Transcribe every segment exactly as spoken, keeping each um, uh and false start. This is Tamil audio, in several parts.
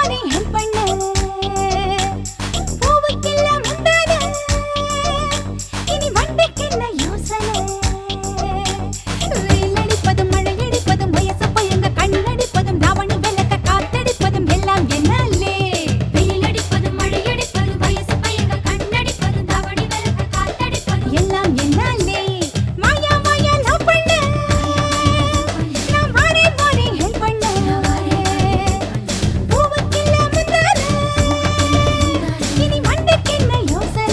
மாறி ஹெல்ப் பண்ண பூவுக்கெல்லாம் முந்தான இனி வண்டுக்கென்ன யோசனை வெயில் அடிப்பதும் மழை அடிப்பதும் வயசு பையங்க கண்ணடிப்பதும் தாவணி விளக்க காத்தடிப்பதும் எல்லாம் என்னாலே வெயில் அடிப்பதும் மழை அடிப்பதும் வயசு பையங்க கண்ணடிப்பதும் தாவணி விளக்க காத்தடிப்பதும் எல்லாம் என்னாலே மாயா மாயா லவ் பண்ண நான் வாரே வாரே ஹெல்ப் பண்ண பூவுக்கெல்லாம் முந்தான இனி வண்டுக்கென்ன யோசனை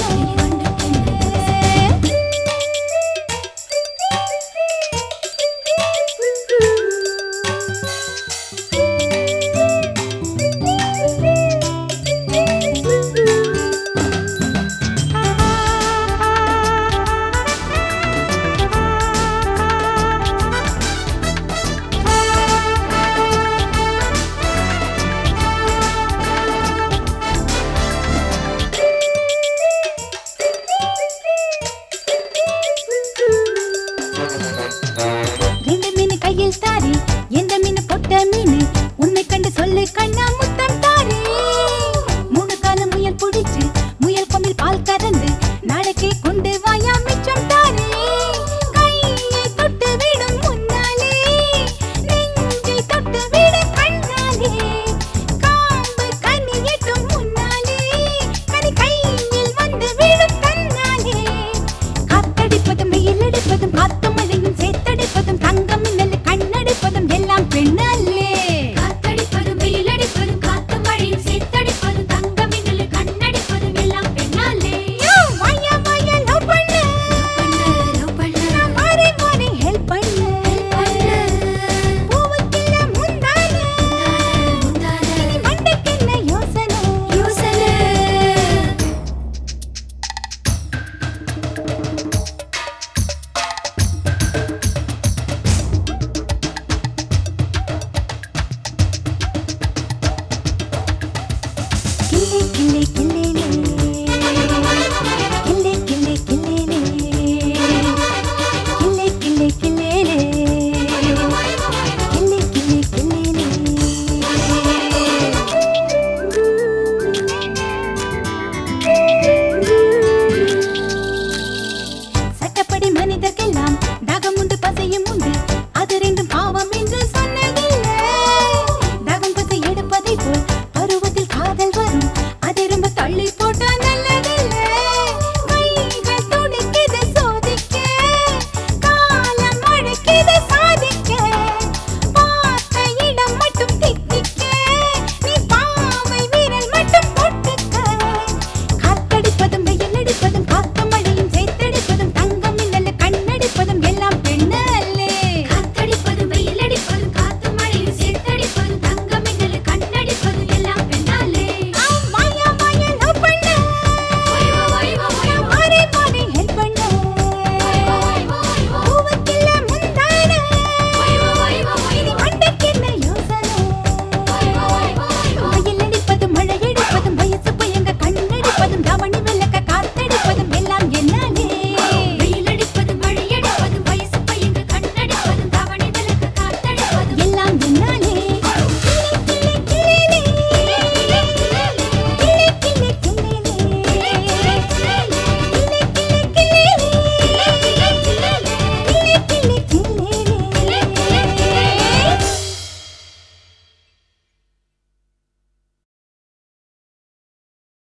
ரெண்டு மீன் கையில் தாரி எந்த மீன் பொட்ட மீன் உன்னை கண்டு சொல்லு கண்ணா முத்தம் தாரி மூணு கால முயல் புடிச்சு முயல் கொம்பில் பால் கறந்து நாளைக்கே கொண்டு வாயா மிச்சம் தாரி கையை தொட்டு விடும் முன்னாலே நெஞ்சை தொட்டு விடு கண்ணாலே காம்பு கனி எட்டும் முன்னாலே கனி கையில் வந்து விடும் தன்னாலே காத்தடிப்பதும் வெயில் அடிப்பதும் காத்தும் மழையும் சேத்தடிப்பதும் தங்கம் மின்னல் கண்ணடிப்பதும் எல்லாம் பெண்ணாலே காத்தடிப்பதும் வெயில் அடிப்பதும் காத்தும் மழையும் சேத்தடிப்பதும் தங்கம் மின்னல் கண்ணடிப்பதும் எல்லாம் பெண்ணாலே வாயா வாயா லவ் பண்ண லவ் பண்ண நான் மாறி மாறி ஹெல்ப் பண்ண பூவுக்கெல்லாம் முந்தான இனி வண்டுக்கென்ன யோசனை யோசனை கிளி கிளி கிளி